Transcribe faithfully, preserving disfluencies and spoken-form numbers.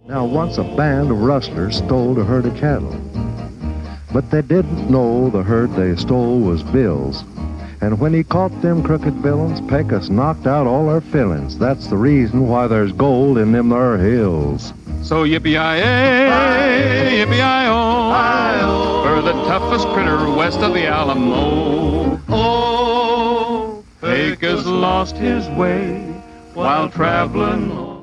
Now once a band of rustlers stole a herd of cattle, but they didn't know the herd they stole was Bill's. And when he caught them crooked villains, Pecos knocked out all their fillings. That's the reason why there's gold in them there hills. So yippee-yi-yi, yippee-yi-oh, for the toughest critter west of the Alamo. Oh, Pecos lost his way while traveling.